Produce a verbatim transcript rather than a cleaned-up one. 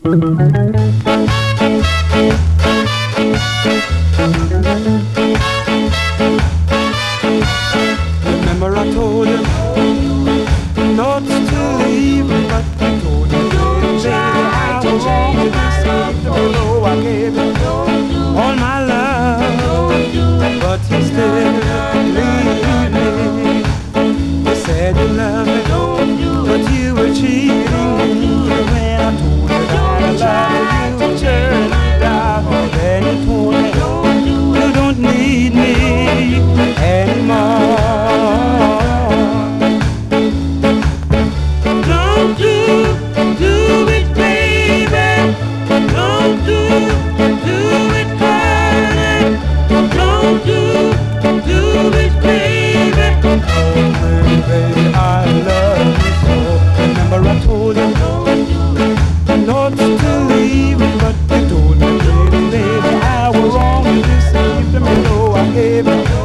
Remember I told you not to leave, but I told you, baby, I was wrong to deceive you. No, I gave you all my love, but you still leave me. You said you loved me, but you were cheating me. When I told you that I love you, you turned me down. Then you told me you don't need me anymore. Don't do, do it, baby. Don't do, do it, honey. Don't do, do it, baby. Oh, baby, baby, I love you so. Remember I told you not to leave, but you told me, baby, baby, I was wrong to deceive me. No, I gave up.